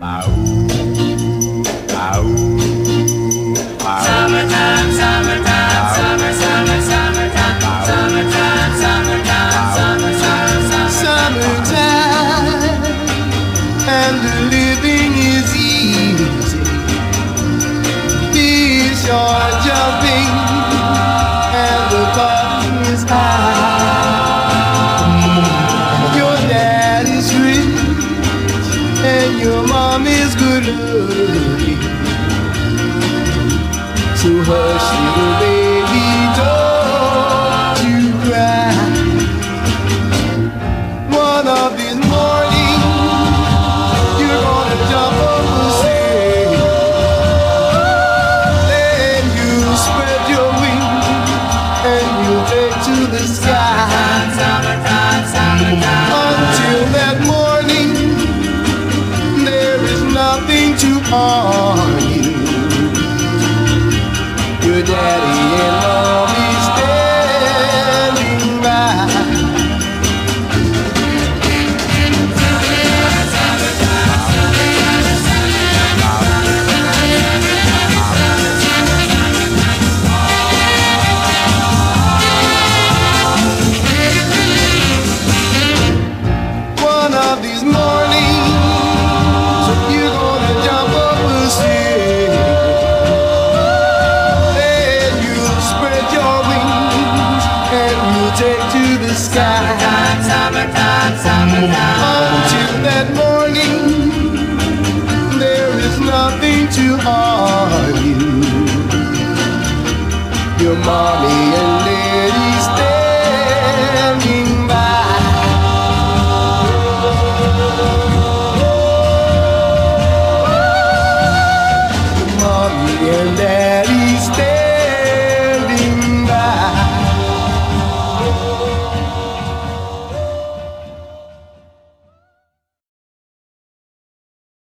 Summertime, summertime, summer, summer, summertime, summertime, summertime, summer, summer, summertime, and the living is easy. Fish are jumping, and the bottom is high. Your dad is rich, and your mom is good looking. So hush, little baby, don't you cry. One of these mornings, you're gonna jump over the sea. Then you spread your wings and you'll take to the sky. Until that morning, there is nothing to harm you. Your daddy and mommy standing by. One of these mornings, you're gonna jump up the sea. Then you'll spread your wings and you'll take to the sky. Summertime, summertime. Until that morning, there is nothing to harm you. Your mommy and